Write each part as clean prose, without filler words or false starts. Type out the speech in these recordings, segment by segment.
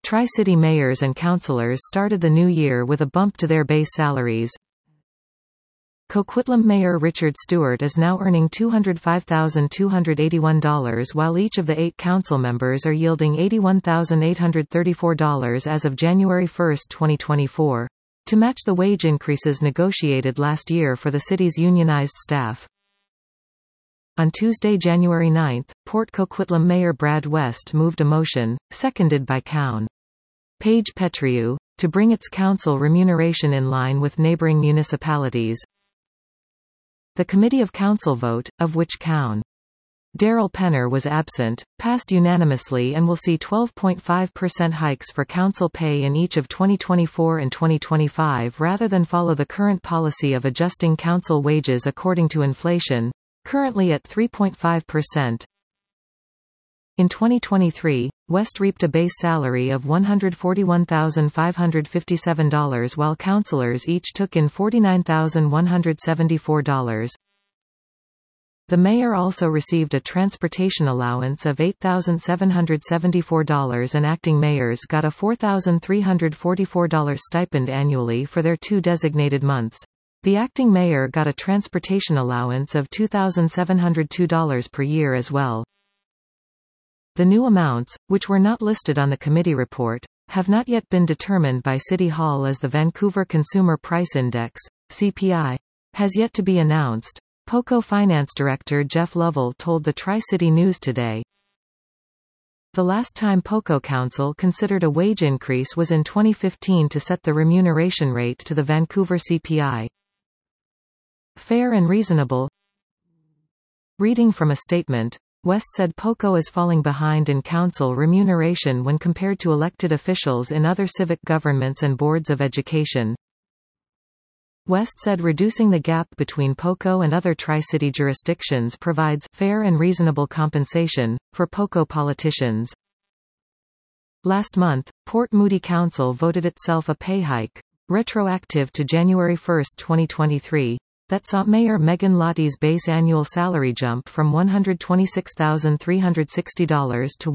Tri-City mayors and councillors started the new year with a bump to their base salaries. Coquitlam Mayor Richard Stewart is now earning $205,281, while each of the 8 council members are yielding $81,834 as of January 1, 2024, to match the wage increases negotiated last year for the city's unionized staff. On Tuesday, January 9, Port Coquitlam Mayor Brad West moved a motion, seconded by Coun. Paige Petriou, to bring its council remuneration in line with neighboring municipalities. The Committee of Council vote, of which Coun. Daryl Penner was absent, passed unanimously and will see 12.5% hikes for council pay in each of 2024 and 2025 rather than follow the current policy of adjusting council wages according to inflation, currently at 3.5%. In 2023, West reaped a base salary of $141,557 while councillors each took in $49,174. The mayor also received a transportation allowance of $8,774 and acting mayors got a $4,344 stipend annually for their 2 designated months. The acting mayor got a transportation allowance of $2,702 per year as well. The new amounts, which were not listed on the committee report, have not yet been determined by City Hall as the Vancouver Consumer Price Index, CPI, has yet to be announced. POCO Finance Director Jeff Lovell told the Tri-City News today. The last time POCO Council considered a wage increase was in 2015 to set the remuneration rate to the Vancouver CPI. Fair and reasonable. Reading from a statement, West said POCO is falling behind in council remuneration when compared to elected officials in other civic governments and boards of education. West said reducing the gap between POCO and other Tri-City jurisdictions provides fair and reasonable compensation for POCO politicians. Last month, Port Moody Council voted itself a pay hike, retroactive to January 1, 2023. That saw Mayor Megan Lottie's base annual salary jump from $126,360 to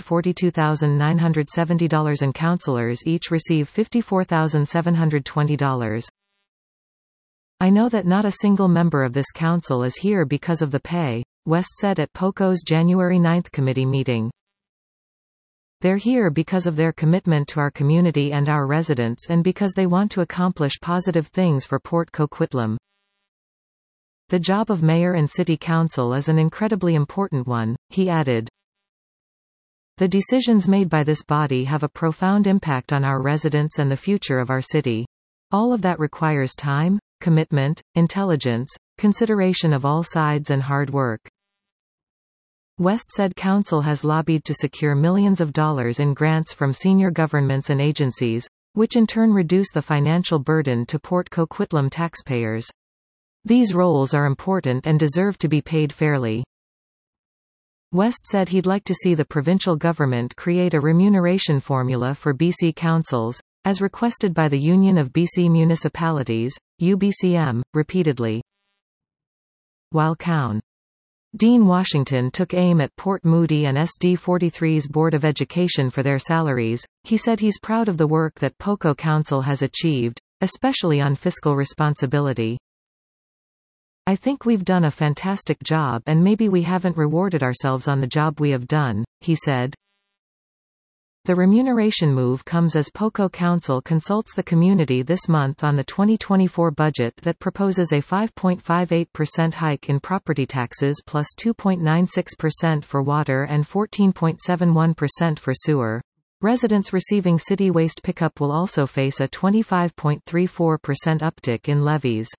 $142,970 and councillors each receive $54,720. I know that not a single member of this council is here because of the pay, West said at POCO's January 9 committee meeting. They're here because of their commitment to our community and our residents and because they want to accomplish positive things for Port Coquitlam. The job of mayor and city council is an incredibly important one, he added. The decisions made by this body have a profound impact on our residents and the future of our city. All of that requires time, commitment, intelligence, consideration of all sides and hard work. West said council has lobbied to secure millions of dollars in grants from senior governments and agencies, which in turn reduce the financial burden to Port Coquitlam taxpayers. These roles are important and deserve to be paid fairly. West said he'd like to see the provincial government create a remuneration formula for BC councils, as requested by the Union of BC Municipalities, UBCM, repeatedly. While Coun. Dean Washington took aim at Port Moody and SD43's Board of Education for their salaries, he said he's proud of the work that POCO Council has achieved, especially on fiscal responsibility. I think we've done a fantastic job and maybe we haven't rewarded ourselves on the job we have done, he said. The remuneration move comes as POCO Council consults the community this month on the 2024 budget that proposes a 5.58% hike in property taxes plus 2.96% for water and 14.71% for sewer. Residents receiving city waste pickup will also face a 25.34% uptick in levies.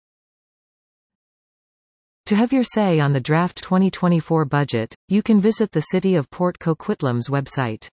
To have your say on the draft 2024 budget, you can visit the City of Port Coquitlam's website.